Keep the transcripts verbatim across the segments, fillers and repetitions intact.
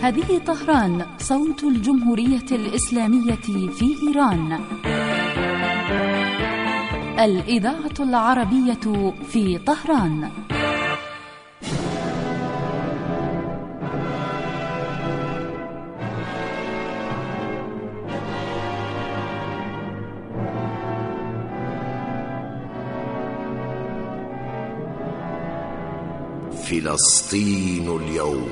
هذه طهران، صوت الجمهورية الإسلامية في إيران. الإذاعة العربية في طهران. فلسطين اليوم.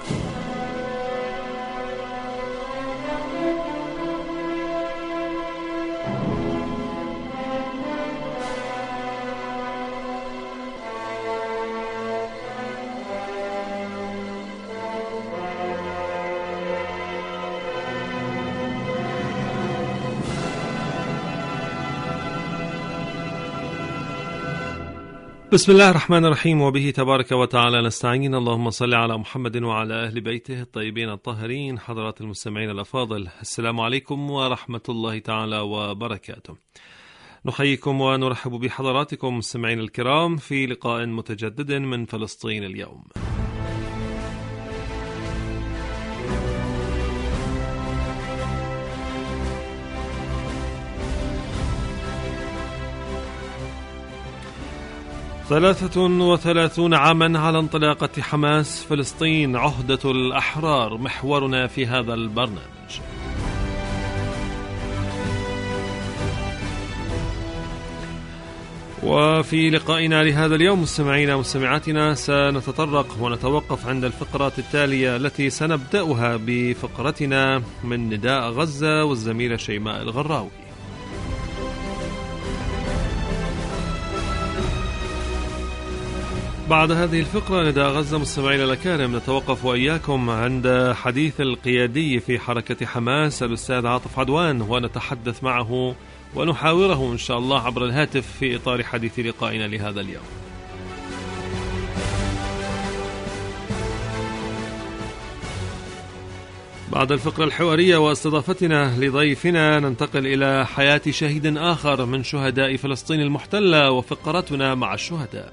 بسم الله الرحمن الرحيم، وبه تبارك وتعالى نستعين. اللهم صل على محمد وعلى أهل بيته الطيبين الطاهرين. حضرات المستمعين الأفاضل، السلام عليكم ورحمة الله تعالى وبركاته. نحييكم ونرحب بحضراتكم مستمعين الكرام في لقاء متجدد من فلسطين اليوم. ثلاثة وثلاثون عاما على انطلاقة حماس فلسطين، عهدة الأحرار محورنا في هذا البرنامج. وفي لقائنا لهذا اليوم مستمعينا ومستمعاتنا سنتطرق ونتوقف عند الفقرات التالية التي سنبدأها بفقرتنا من نداء غزة والزميلة شيماء الغراوي. بعد هذه الفقرة نداء غزة مستمعينا الأكارم، نتوقف وإياكم عند حديث القيادي في حركة حماس الأستاذ عاطف عدوان، ونتحدث معه ونحاوره إن شاء الله عبر الهاتف في إطار حديث لقائنا لهذا اليوم. بعد الفقرة الحوارية واستضافتنا لضيفنا ننتقل إلى حياة شهيد آخر من شهداء فلسطين المحتلة وفقرتنا مع الشهداء.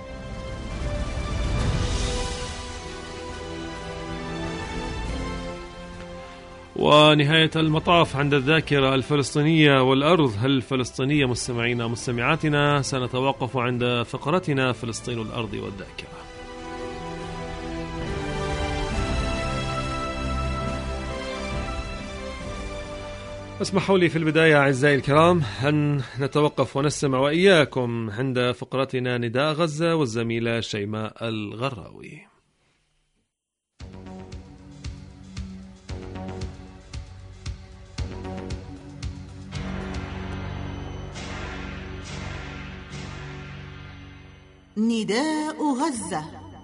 ونهاية المطاف عند الذاكرة الفلسطينية والأرض الفلسطينية. مستمعينا مستمعاتنا سنتوقف عند فقرتنا فلسطين الأرض والذاكرة. اسمحوا لي في البداية أعزائي الكرام أن نتوقف ونستمع وإياكم عند فقرتنا نداء غزة والزميلة شيماء الغراوي. نداء غزة.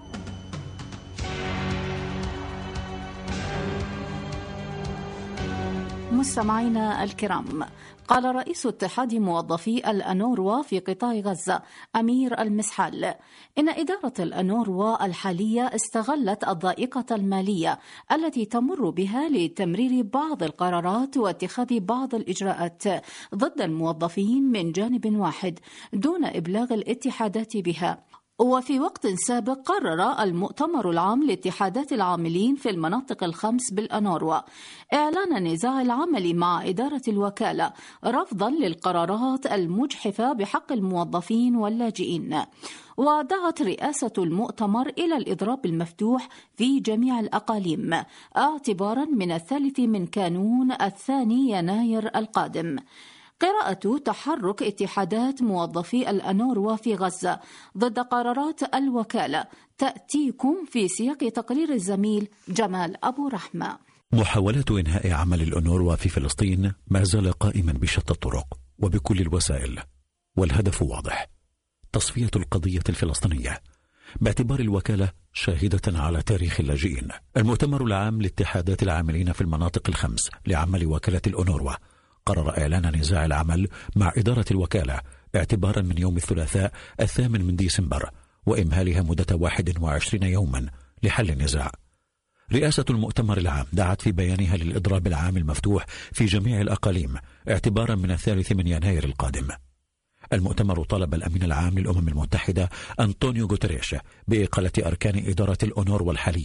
مستمعينا الكرام، قال رئيس اتحاد موظفي الأنوروا في قطاع غزة أمير المسحال إن إدارة الأنوروا الحالية استغلت الضائقة المالية التي تمر بها لتمرير بعض القرارات واتخاذ بعض الإجراءات ضد الموظفين من جانب واحد دون إبلاغ الاتحادات بها. وفي وقت سابق قرر المؤتمر العام لاتحادات العاملين في المناطق الخمس بالأنوروا إعلان نزاع العمل مع إدارة الوكالة رفضا للقرارات المجحفة بحق الموظفين واللاجئين. ودعت رئاسة المؤتمر إلى الإضراب المفتوح في جميع الأقاليم اعتبارا من الثالث من كانون الثاني يناير القادم. قراءة تحرك اتحادات موظفي الأنوروا في غزة ضد قرارات الوكالة تأتيكم في سياق تقرير الزميل جمال أبو رحمة. محاولة إنهاء عمل الأنوروا في فلسطين ما زال قائما بشتى الطرق وبكل الوسائل، والهدف واضح: تصفية القضية الفلسطينية باعتبار الوكالة شاهدة على تاريخ اللاجئين. المؤتمر العام لاتحادات العاملين في المناطق الخمس لعمل وكالة الأنوروا قرر إعلان نزاع العمل مع إدارة الوكالة اعتبارا من يوم الثلاثاء الثامن من ديسمبر، وإمهالها مدة واحد وعشرين يوما لحل النزاع. رئاسة المؤتمر العام دعت في بيانها للإضراب العام المفتوح في جميع الأقاليم اعتبارا من الثالث من يناير القادم. المؤتمر طلب الأمين العام للأمم المتحدة أنطونيو غوتريش بإقالة أركان إدارة الأونروا الحالية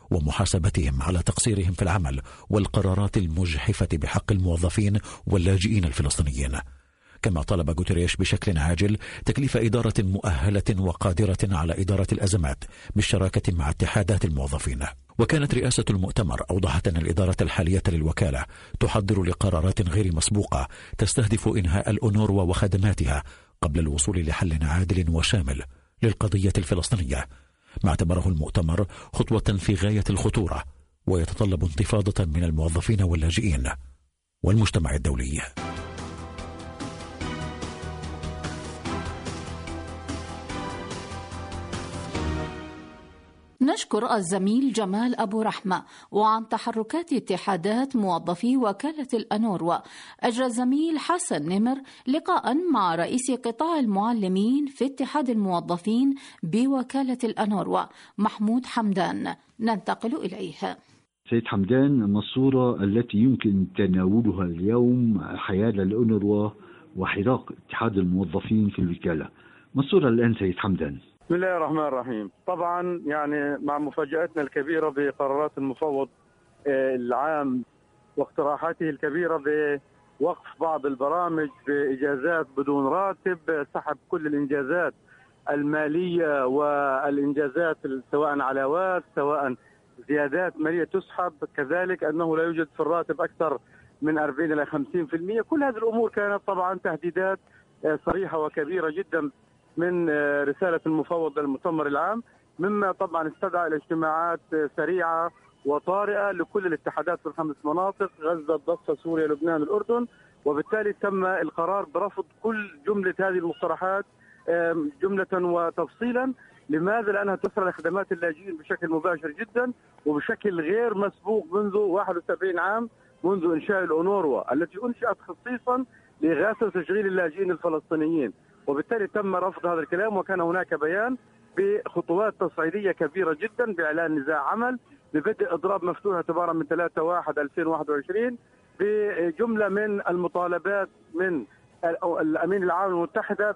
ومحاسبتهم على تقصيرهم في العمل والقرارات المجحفة بحق الموظفين واللاجئين الفلسطينيين. كما طلب غوتيريش بشكل عاجل تكليف إدارة مؤهلة وقادرة على إدارة الأزمات بالشراكة مع اتحادات الموظفين. وكانت رئاسة المؤتمر أوضحت أن الإدارة الحالية للوكالة تحضر لقرارات غير مسبوقة تستهدف إنهاء الأونروا وخدماتها قبل الوصول لحل عادل وشامل للقضية الفلسطينية، ما اعتبره المؤتمر خطوة في غاية الخطورة ويتطلب انتفاضة من الموظفين واللاجئين والمجتمع الدولي. نشكر الزميل جمال أبو رحمة. وعن تحركات اتحادات موظفي وكالة الأنوروا، أجرى الزميل حسن نمر لقاء مع رئيس قطاع المعلمين في اتحاد الموظفين بوكالة الأنوروا محمود حمدان. ننتقل إليه. سيد حمدان، ما الصورة التي يمكن تناولها اليوم حيال الأنوروا وحراك اتحاد الموظفين في الوكالة؟ ما الصورة الآن سيد حمدان؟ بسم الله الرحمن الرحيم. طبعا يعني مع مفاجأتنا الكبيرة بقرارات المفوض العام واقتراحاته الكبيرة بوقف بعض البرامج بإجازات بدون راتب، سحب كل الإنجازات المالية والإنجازات سواء علاوات سواء زيادات مالية تسحب، كذلك أنه لا يوجد في الراتب أكثر من أربعين إلى خمسين بالمئة. كل هذه الأمور كانت طبعا تهديدات صريحة وكبيرة جدا من رسالة المفوض للمؤتمر العام، مما طبعا استدعى إلى اجتماعات سريعة وطارئة لكل الاتحادات في الخمس مناطق: غزة، الضفة، سوريا، لبنان، الأردن. وبالتالي تم القرار برفض كل جملة هذه المقترحات جملة وتفصيلا. لماذا؟ لأنها تسرى لخدمات اللاجئين بشكل مباشر جدا وبشكل غير مسبوق منذ واحد وسبعين عام، منذ إنشاء الأونروا التي أنشأت خصيصا لإغاثة وتشغيل اللاجئين الفلسطينيين. وبالتالي تم رفض هذا الكلام، وكان هناك بيان بخطوات تصعيدية كبيرة جدا بإعلان نزاع عمل ببدء إضراب مفتوح اعتبارا من ثلاثة واحد ألفين وواحد وعشرين بجملة من المطالبات من الأمين العام المتحدة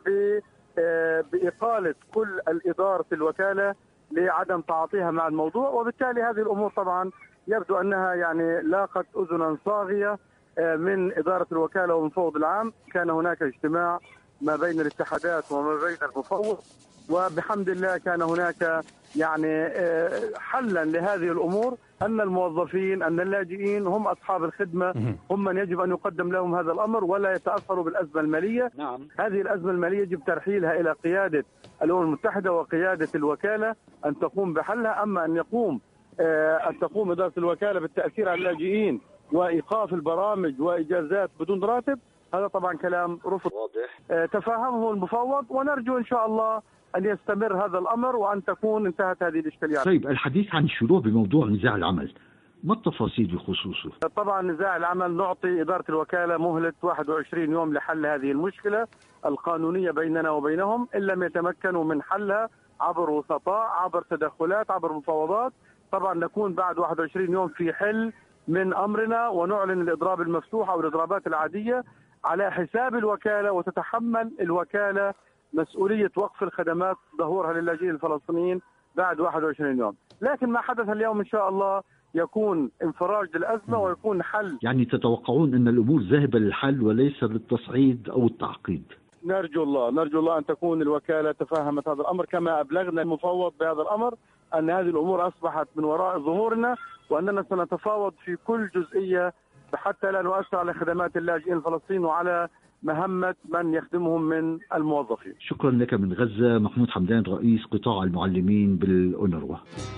بإقالة كل الإدارة الوكالة لعدم تعاطيها مع الموضوع. وبالتالي هذه الأمور طبعا يبدو أنها يعني لاقت أذنا صاغية من إدارة الوكالة والمفوض العام. كان هناك اجتماع ما بين الاتحادات وما بين المفوض، وبحمد الله كان هناك يعني حلا لهذه الأمور، أن الموظفين أن اللاجئين هم أصحاب الخدمة، هم من يجب أن يقدم لهم هذا الأمر ولا يتأثروا بالأزمة المالية. نعم. هذه الأزمة المالية يجب ترحيلها إلى قيادة الأمم المتحدة وقيادة الوكالة أن تقوم بحلها. أما أن يقوم أن تقوم إدارة الوكالة بالتأثير على اللاجئين وإيقاف البرامج وإجازات بدون راتب، هذا طبعا كلام رفض واضح تفاهمه المفوض، ونرجو إن شاء الله أن يستمر هذا الأمر وأن تكون انتهت هذه الإشكاليات. طيب، الحديث عن الشروع بموضوع نزاع العمل، ما التفاصيل بخصوصه؟ طبعا نزاع العمل نعطي إدارة الوكالة مهلة واحد وعشرين يوم لحل هذه المشكلة القانونية بيننا وبينهم، إن لم يتمكنوا من حلها عبر وسطاء، عبر تدخلات، عبر مفاوضات. طبعا نكون بعد واحد وعشرين يوم في حل من أمرنا ونعلن الإضراب المفتوح أو الإضرابات العادية على حساب الوكالة، وتتحمل الوكالة مسؤولية وقف الخدمات ظهورها للاجئين الفلسطينيين بعد واحد وعشرين يوم. لكن ما حدث اليوم إن شاء الله يكون انفراج للأزمة ويكون حل. يعني تتوقعون أن الأمور ذاهبة للحل وليس للتصعيد أو التعقيد؟ نرجو الله نرجو الله أن تكون الوكالة تفهمت هذا الأمر، كما أبلغنا المفوض بهذا الأمر أن هذه الأمور أصبحت من وراء ظهورنا، وأننا سنتفاوض في كل جزئية حتى لا نؤثر على خدمات اللاجئين الفلسطينيين وعلى مهمة من يخدمهم من الموظفين. شكرا لك من غزة محمود حمدان، رئيس قطاع المعلمين بالأونروا.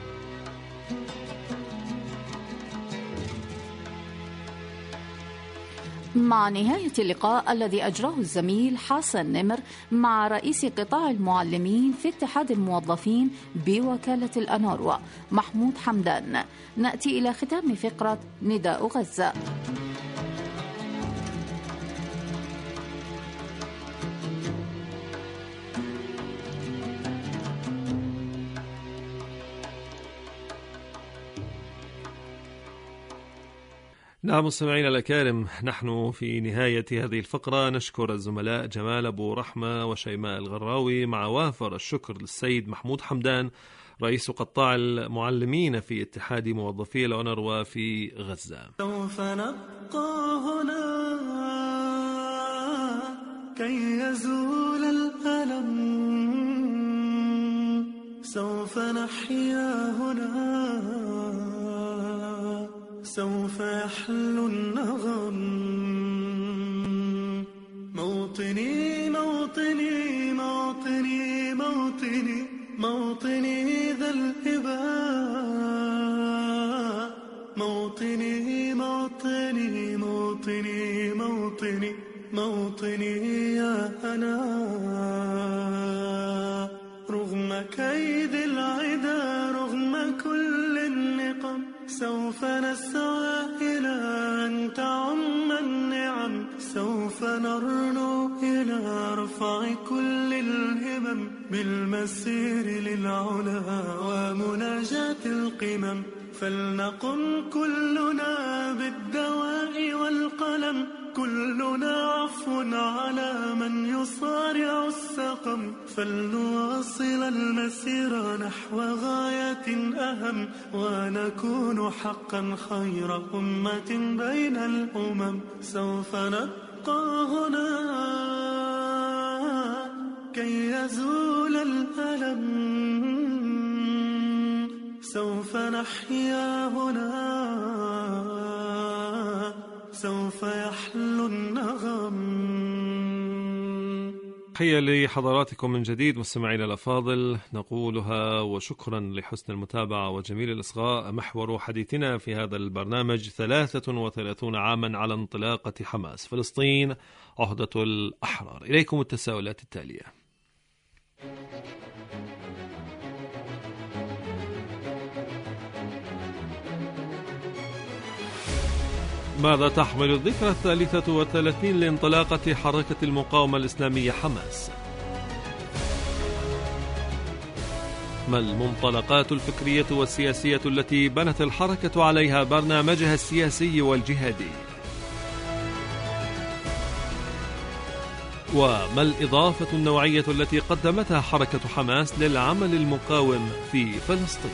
مع نهاية اللقاء الذي أجراه الزميل حسن نمر مع رئيس قطاع المعلمين في اتحاد الموظفين بوكالة الأنوروا محمود حمدان، نأتي إلى ختام فقرة نداء غزة. نعم مستمعينا الأكارم، نحن في نهاية هذه الفقرة نشكر الزملاء جمال أبو رحمة وشيماء الغراوي، مع وافر الشكر للسيد محمود حمدان رئيس قطاع المعلمين في اتحاد موظفي الأونروا في غزة. سوف نبقى هنا كي يزول الألم، سوف نحيا هنا، سوف يحلو النغم. موطني موطني موطني موطني موطني ذا الإباء، موطني موطني موطني موطني موطني يا أنا. رغم كيد العدا، رغم كل النقم، سوف نسعى إلى أن تعم النعم، سوف نرنو إلى رفع كل الهمم، بالمسير للعلا ومناجاة القمم. فلنقم كلنا بالدواء والقلم، كلنا عفو على من يصارع السقم. فلنواصل المسير نحو غاية أهم، ونكون حقا خير أمة بين الأمم. سوف نبقى هنا كي يزول الألم، سوف نحيا هنا، سوف يحلو النغم. تحية لحضراتكم من جديد مستمعينا الأفاضل نقولها، وشكرا لحسن المتابعة وجميل الإصغاء. محور حديثنا في هذا البرنامج ثلاثة وثلاثون عاما على انطلاقة حماس، فلسطين عهدة الأحرار. إليكم التساؤلات التالية: ماذا تحمل الذكرى الثالثة والثلاثين لانطلاقة حركة المقاومة الإسلامية حماس؟ ما المنطلقات الفكرية والسياسية التي بنت الحركة عليها برنامجها السياسي والجهادي؟ وما الإضافة النوعية التي قدمتها حركة حماس للعمل المقاوم في فلسطين؟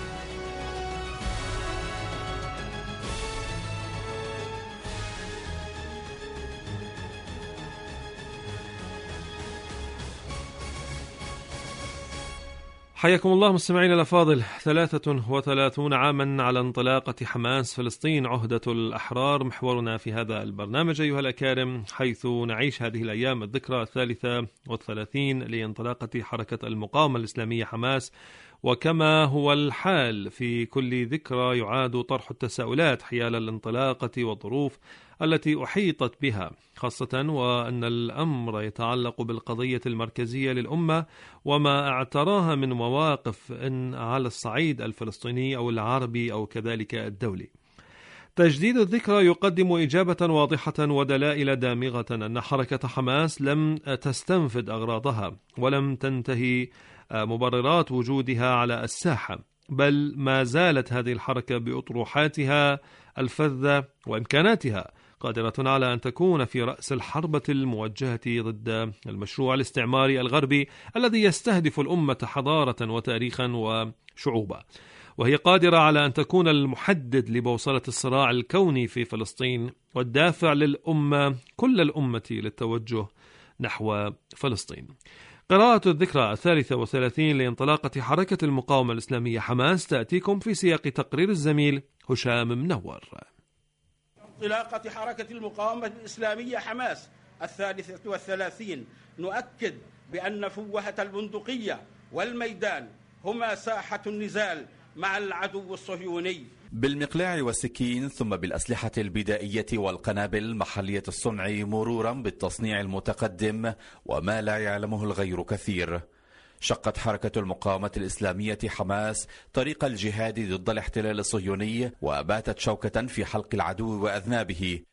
حياكم الله مستمعين الأفاضل. ثلاثة وثلاثون عاما على انطلاقة حماس، فلسطين عهدة الأحرار، محورنا في هذا البرنامج أيها الأكارم، حيث نعيش هذه الأيام الذكرى الثالثة والثلاثين لانطلاقة حركة المقاومة الإسلامية حماس. وكما هو الحال في كل ذكرى يعاد طرح التساؤلات حيال الانطلاقة والظروف التي أحيطت بها، خاصة وأن الأمر يتعلق بالقضية المركزية للأمة وما اعتراها من مواقف إن على الصعيد الفلسطيني أو العربي أو كذلك الدولي. تجديد الذكرى يقدم إجابة واضحة ودلائل دامغة أن حركة حماس لم تستنفد أغراضها ولم تنتهي مبررات وجودها على الساحة، بل ما زالت هذه الحركة بأطروحاتها الفذة وإمكاناتها قادرة على أن تكون في رأس الحربة الموجهة ضد المشروع الاستعماري الغربي الذي يستهدف الأمة حضارة وتاريخا وشعوبا، وهي قادرة على أن تكون المحدد لبوصلة الصراع الكوني في فلسطين والدافع للأمة كل الأمة للتوجه نحو فلسطين. قراءة الذكرى الثالثة والثلاثين لانطلاقة حركة المقاومة الإسلامية حماس تأتيكم في سياق تقرير الزميل هشام منور. انطلاقة حركة المقاومة الإسلامية حماس الثالثة والثلاثين نؤكد بأن فوهة البندقية والميدان هما ساحة النزال مع العدو الصهيوني بالمقلاع والسكين، ثم بالأسلحة البدائية والقنابل محلية الصنع، مرورا بالتصنيع المتقدم وما لا يعلمه الغير كثير. شقت حركة المقاومة الإسلامية حماس طريق الجهاد ضد الاحتلال الصهيوني، وباتت شوكة في حلق العدو وأذنابه،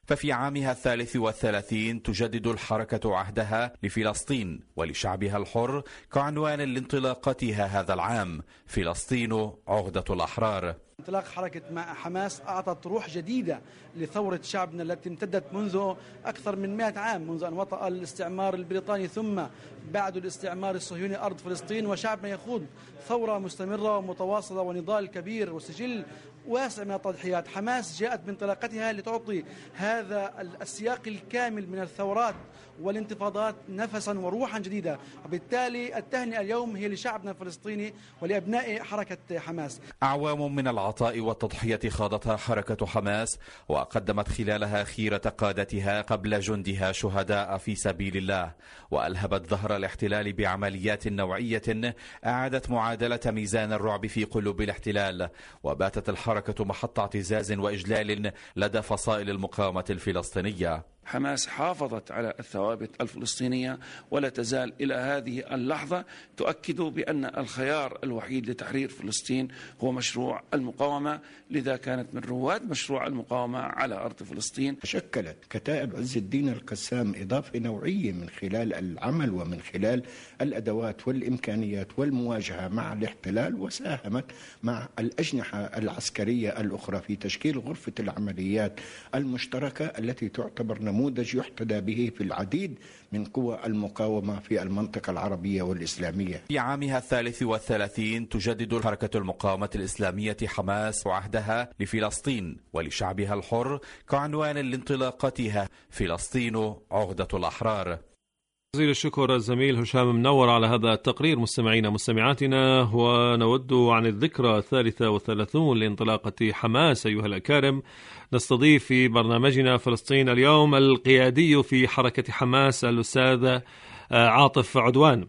ففي عامها الثالث والثلاثين تجدد الحركة عهدها لفلسطين ولشعبها الحر كعنوان لانطلاقتها هذا العام: فلسطين عقدة الأحرار. انطلاق حركة حماس أعطت روح جديدة لثورة شعبنا التي امتدت منذ أكثر من مئة عام، منذ أن وطأ الاستعمار البريطاني ثم بعد الاستعمار الصهيوني أرض فلسطين، وشعبنا يخوض ثورة مستمرة ومتواصلة ونضال كبير وسجل واسع من التضحيات. حماس جاءت بانطلاقتها لتعطي هذا السياق الكامل من الثورات والانتفاضات نفسا وروحا جديدة، وبالتالي التهنئة اليوم هي لشعبنا الفلسطيني ولأبناء حركة حماس. أعوام من العطاء والتضحية خاضتها حركة حماس، وقدمت خلالها خيرة قادتها قبل جندها شهداء في سبيل الله، وألهبت ظهر الاحتلال بعمليات نوعية أعادت معادلة ميزان الرعب في قلوب الاحتلال، وباتت الحركة محط اعتزاز وإجلال لدى فصائل المقاومة الفلسطينية. حماس حافظت على الثوابت الفلسطينية ولا تزال إلى هذه اللحظة تؤكد بأن الخيار الوحيد لتحرير فلسطين هو مشروع المقاومة، لذا كانت من رواد مشروع المقاومة على أرض فلسطين. شكلت كتائب عز الدين القسام إضافة نوعية من خلال العمل ومن خلال الأدوات والإمكانيات والمواجهة مع الاحتلال، وساهمت مع الأجنحة العسكرية الأخرى في تشكيل غرفة العمليات المشتركة التي تعتبر نموذج يحتذى به في العديد من قوى المقاومة في المنطقة العربية والإسلامية. في عامها الثالث والثلاثين تجدد حركة المقاومة الإسلامية حماس عهدها لفلسطين ولشعبها الحر كعنوان لانطلاقتها: فلسطين عقدة الأحرار. جزيل الشكر الزميل هشام منور على هذا التقرير. مستمعينا مستمعاتنا، ونود عن الذكرى الثالثة والثلاثون لانطلاقة حماس أيها الأكارم نستضيف في برنامجنا فلسطين اليوم القيادي في حركة حماس الأستاذ عاطف عدوان.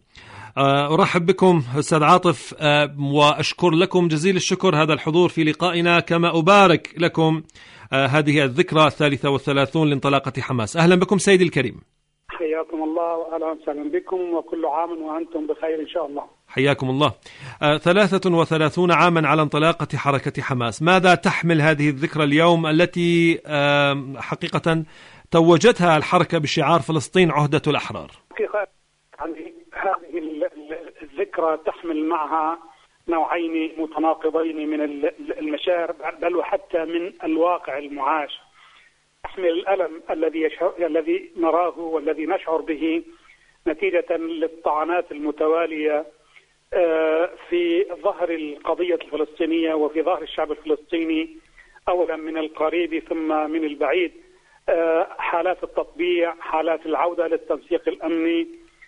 أرحب بكم أستاذ عاطف، وأشكر لكم جزيل الشكر هذا الحضور في لقائنا، كما أبارك لكم هذه الذكرى الثالثة والثلاثون لانطلاقة حماس. أهلا بكم سيدي الكريم. حياكم الله وأهلا وسهلا بكم، وكل عام وأنتم بخير إن شاء الله. حياكم الله. آه، ثلاثة وثلاثون عاما على انطلاقة حركة حماس، ماذا تحمل هذه الذكرى اليوم التي آه حقيقة توجتها الحركة بشعار فلسطين عهدة الأحرار؟ حقيقة يعني هذه الذكرى تحمل معها نوعين متناقضين من المشاعر، بل وحتى من الواقع المعاش. تحمل الألم الذي الذي نراه والذي نشعر به نتيجة للطعنات المتوالية في ظهر القضية الفلسطينية وفي ظهر الشعب الفلسطيني، أولا من القريب ثم من البعيد. حالات التطبيع، حالات العودة للتنسيق الأمني،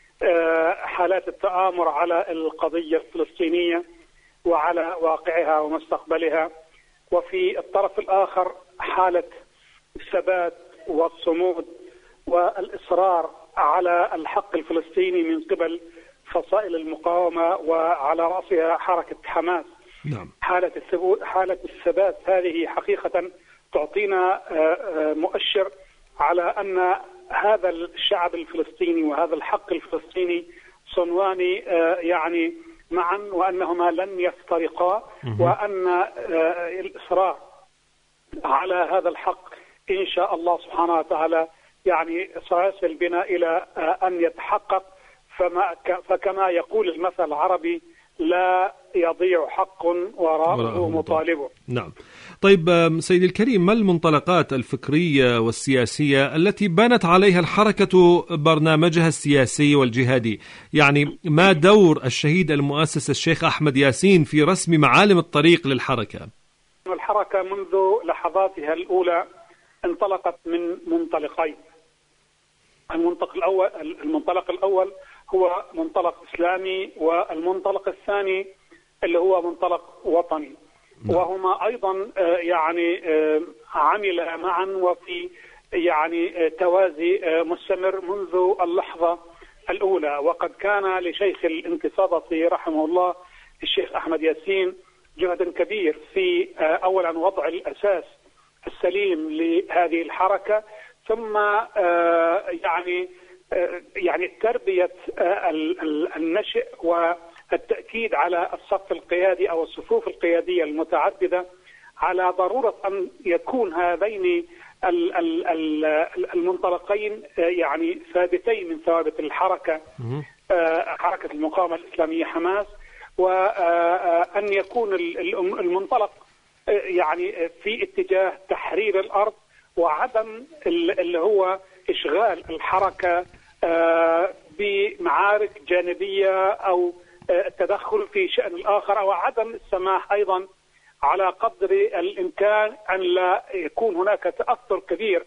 حالات التآمر على القضية الفلسطينية وعلى واقعها ومستقبلها، وفي الطرف الآخر حالة الثبات والصمود والإصرار على الحق الفلسطيني من قبل فصائل المقاومة وعلى رأسها حركة حماس. نعم. حالة الثبات حالة الثبات هذه حقيقة تعطينا مؤشر على أن هذا الشعب الفلسطيني وهذا الحق الفلسطيني صنوان يعني معا، وأنهما لن يفترقا، وأن الإصرار على هذا الحق إن شاء الله سبحانه وتعالى يعني سيصل بنا إلى أن يتحقق. فما فكما يقول المثل العربي: لا يضيع حق وراءه مطالبه. نعم. طيب سيدي الكريم، ما المنطلقات الفكرية والسياسية التي بنت عليها الحركة برنامجها السياسي والجهادي؟ يعني ما دور الشهيد المؤسس الشيخ أحمد ياسين في رسم معالم الطريق للحركة؟ الحركة منذ لحظاتها الأولى انطلقت من منطلقين. المنطلق الأول المنطلق الأول هو منطلق إسلامي، والمنطلق الثاني اللي هو منطلق وطني، وهما أيضا يعني عمل معا وفي يعني توازي مستمر منذ اللحظة الأولى. وقد كان لشيخ الانتفاضة رحمه الله الشيخ أحمد ياسين جهد كبير في أولا وضع الأساس السليم لهذه الحركة، ثم يعني يعني تربية النشء والتأكيد على الصف القيادي أو الصفوف القيادية المتعددة على ضرورة أن يكون هذين المنطلقين يعني ثابتين من ثوابت الحركة، حركة المقاومة الإسلامية حماس، وأن يكون المنطلق يعني في اتجاه تحرير الأرض وعدم اللي هو إشغال الحركة بمعارك جانبية أو التدخل في شأن الآخر، أو عدم السماح أيضا على قدر الإمكان أن لا يكون هناك تأثر كبير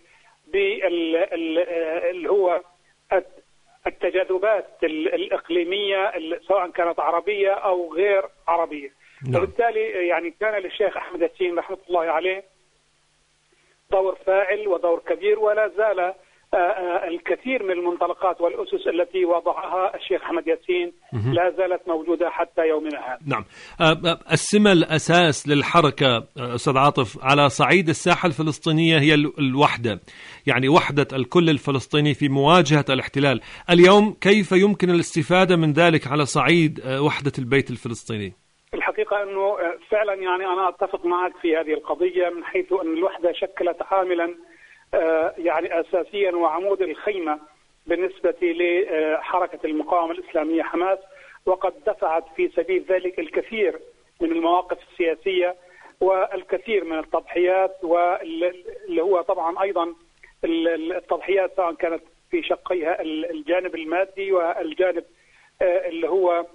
باللي هو التجاذبات الإقليمية سواء كانت عربية أو غير عربية. نعم. وبالتالي يعني كان للشيخ أحمد ياسين رحمة الله عليه دور فاعل ودور كبير، ولا زال الكثير من المنطلقات والأسس التي وضعها الشيخ أحمد ياسين لا زالت موجودة حتى يومنا هذا. نعم. السمة الأساس للحركة أستاذ عاطف على صعيد الساحة الفلسطينية هي الوحدة، يعني وحدة الكل الفلسطيني في مواجهة الاحتلال. اليوم كيف يمكن الاستفادة من ذلك على صعيد وحدة البيت الفلسطيني؟ الحقيقة أنه فعلا يعني أنا أتفق معك في هذه القضية، من حيث أن الوحدة شكلت عاملا يعني أساسيا وعمود الخيمة بالنسبة لحركة المقاومة الإسلامية حماس، وقد دفعت في سبيل ذلك الكثير من المواقف السياسية والكثير من التضحيات، واللي هو طبعا أيضا التضحيات سواء كانت في شقيها الجانب المادي والجانب اللي هو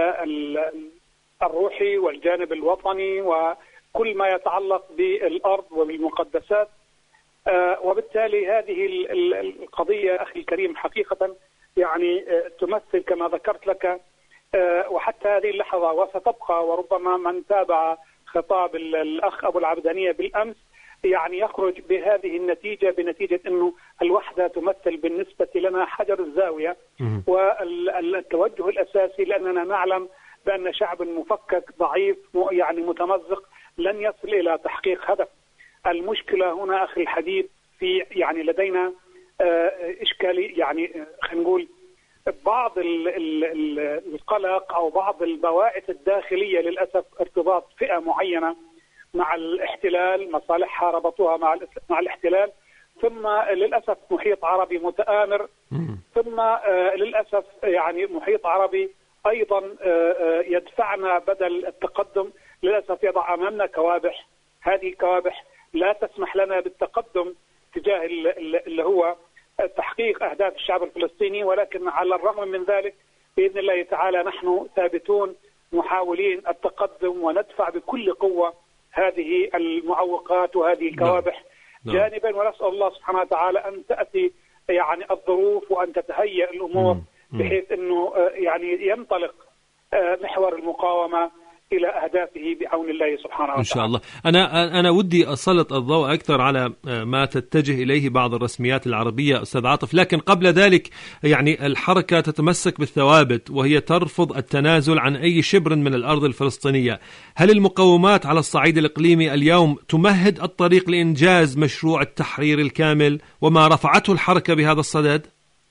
الروحي والجانب الوطني وكل ما يتعلق بالأرض وبالمقدسات. وبالتالي هذه القضية أخي الكريم حقيقة يعني تمثل كما ذكرت لك وحتى هذه اللحظة وستبقى، وربما من تابع خطاب الأخ أبو العبدانية بالأمس يعني يخرج بهذه النتيجة، بنتيجة أنه الوحدة تمثل بالنسبة لنا حجر الزاوية والتوجه الأساسي، لأننا نعلم بأن شعب مفكك ضعيف يعني متمزق لن يصل إلى تحقيق هدف. المشكلة هنا أخي الحبيب في يعني لدينا إشكالي يعني خلينا نقول بعض القلق أو بعض البواعث الداخلية للأسف ارتباط فئة معينة مع الاحتلال، مصالحها ربطوها مع مع الاحتلال، ثم للأسف محيط عربي متآمر، ثم للأسف يعني محيط عربي أيضا يدفعنا بدل التقدم للأسف يضع أمامنا كوابح. هذه الكوابح لا تسمح لنا بالتقدم تجاه اللي هو تحقيق أهداف الشعب الفلسطيني، ولكن على الرغم من ذلك بإذن الله تعالى نحن ثابتون محاولين التقدم وندفع بكل قوة هذه المعوقات وهذه الكوابح جانبا، ونسأل الله سبحانه وتعالى أن تأتي يعني الظروف وأن تتهيأ الأمور بحيث أنه يعني ينطلق محور المقاومة إلى أهدافه بعون الله سبحانه وتعالى. إن شاء الله. أنا أنا ودي أسلط الضوء أكثر على ما تتجه إليه بعض الرسميات العربية أستاذ عاطف، لكن قبل ذلك يعني الحركة تتمسك بالثوابت وهي ترفض التنازل عن أي شبر من الأرض الفلسطينية. هل المقومات على الصعيد الإقليمي اليوم تمهد الطريق لإنجاز مشروع التحرير الكامل وما رفعته الحركة بهذا الصدد؟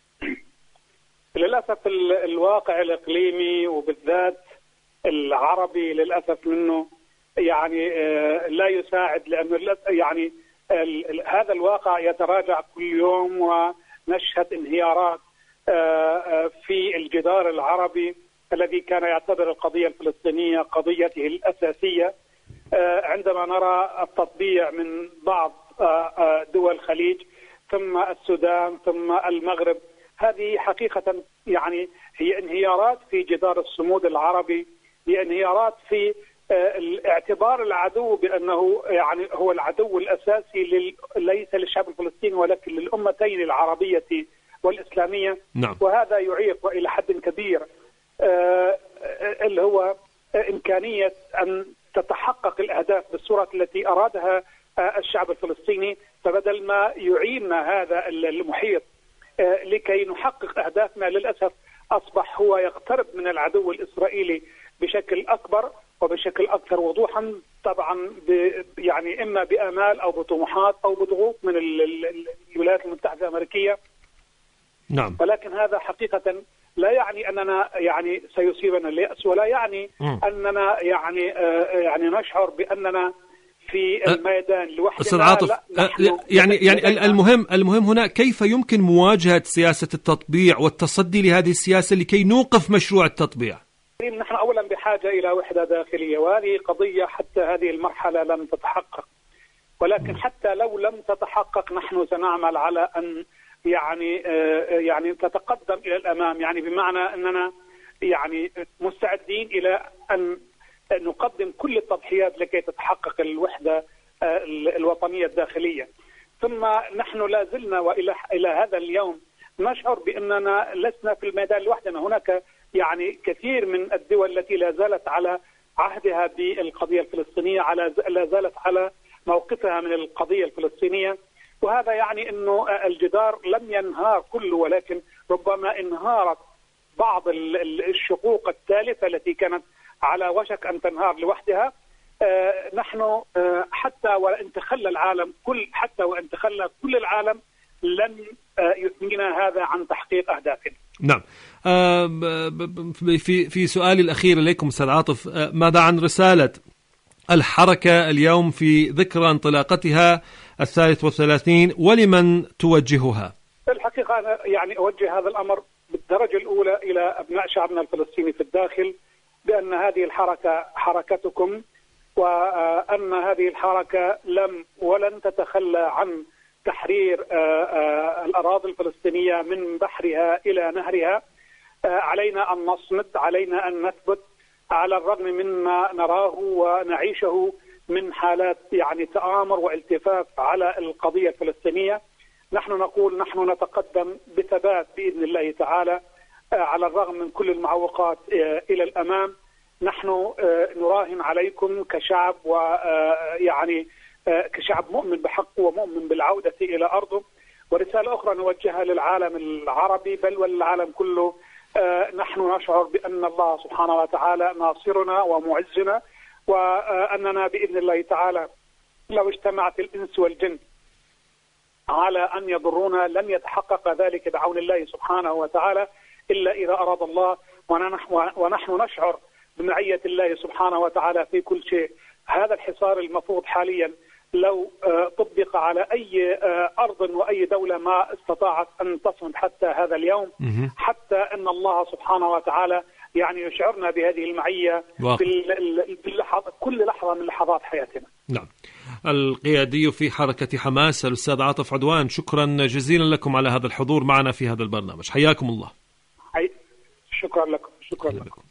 للأسف الواقع الإقليمي وبالذات العربي للأسف منه يعني لا يساعد، لأنه يعني هذا الواقع يتراجع كل يوم، ونشهد انهيارات في الجدار العربي الذي كان يعتبر القضية الفلسطينية قضيته الأساسية. عندما نرى التطبيع من بعض دول الخليج ثم السودان ثم المغرب، هذه حقيقة يعني هي انهيارات في جدار الصمود العربي، هي انهيارات في اعتبار العدو بأنه يعني هو العدو الأساسي لل... ليس للشعب الفلسطيني ولكن للأمتين العربية والإسلامية. نعم. وهذا يعيق إلى حد كبير آه اللي هو إمكانية أن تتحقق الأهداف بالصورة التي أرادها آه الشعب الفلسطيني، فبدل ما يعيننا هذا المحيط آه لكي نحقق أهدافنا للأسف أصبح هو يقترب من العدو الإسرائيلي بشكل أكبر وبشكل أكثر وضوحا، طبعا يعني إما بآمال أو بطموحات أو بضغوط من الولايات المتحدة الأمريكية. نعم. ولكن هذا حقيقة لا يعني أننا يعني سيصيبنا اليأس، ولا يعني م. أننا يعني آه يعني نشعر بأننا في الميدان لوحدنا. أستاذ عاطف، يعني يعني المهم المهم هنا كيف يمكن مواجهة سياسة التطبيع والتصدي لهذه السياسة لكي نوقف مشروع التطبيع؟ نحن أولا بحاجة إلى وحدة داخلية، وهذه قضية حتى هذه المرحلة لم تتحقق، ولكن حتى لو لم تتحقق نحن سنعمل على أن يعني يعني تتقدم إلى الأمام، يعني بمعنى أننا يعني مستعدين إلى أن نقدم كل التضحيات لكي تتحقق الوحدة الوطنية الداخلية. ثم نحن لا زلنا وإلى إلى هذا اليوم نشعر بأننا لسنا في الميدان لوحدنا، هناك يعني كثير من الدول التي لا زالت على عهدها بالقضية الفلسطينية، على لا زالت على موقفها من القضية الفلسطينية، وهذا يعني أنه الجدار لم ينهار كله، ولكن ربما انهارت بعض الشقوق الثالثة التي كانت على وشك أن تنهار لوحدها. آه نحن آه حتى وإن تخلى العالم كل حتى وإن تخلى كل العالم لن آه يثنينا هذا عن تحقيق أهدافنا. نعم. آه في في سؤالي الأخير إليكم أستاذ عاطف، آه ماذا عن رسالة الحركة اليوم في ذكرى انطلاقتها الثالث والثلاثين، ولمن توجهها؟ الحقيقة أنا يعني أوجه هذا الأمر بالدرجة الأولى إلى أبناء شعبنا الفلسطيني في الداخل، بأن هذه الحركة حركتكم، وأن هذه الحركة لم ولن تتخلى عن تحرير الأراضي الفلسطينية من بحرها إلى نهرها. علينا أن نصمد، علينا أن نثبت على الرغم مما نراه ونعيشه من حالات يعني تآمر والتفاف على القضية الفلسطينية. نحن نقول نحن نتقدم بثبات بإذن الله تعالى على الرغم من كل المعوقات إلى الأمام. نحن نراهن عليكم كشعب، ويعني كشعب مؤمن بحقه ومؤمن بالعودة إلى أرضه. ورسالة أخرى نوجهها للعالم العربي بل والعالم كله، نحن نشعر بأن الله سبحانه وتعالى ناصرنا ومعزنا، وأننا بإذن الله تعالى لو اجتمعت الإنس والجن على أن يضرونا لن يتحقق ذلك بعون الله سبحانه وتعالى إلا إذا أراد الله، ونحن نشعر بمعية الله سبحانه وتعالى في كل شيء. هذا الحصار المفروض حاليا لو طبق على أي أرض وأي دولة ما استطاعت أن تصمد حتى هذا اليوم، حتى أن الله سبحانه وتعالى يعني يشعرنا بهذه المعية في اللحظة كل لحظة من لحظات حياتنا. نعم. القيادي في حركة حماس الأستاذ عاطف عدوان، شكرا جزيلا لكم على هذا الحضور معنا في هذا البرنامج، حياكم الله. شكرا لكم. شكرا لكم.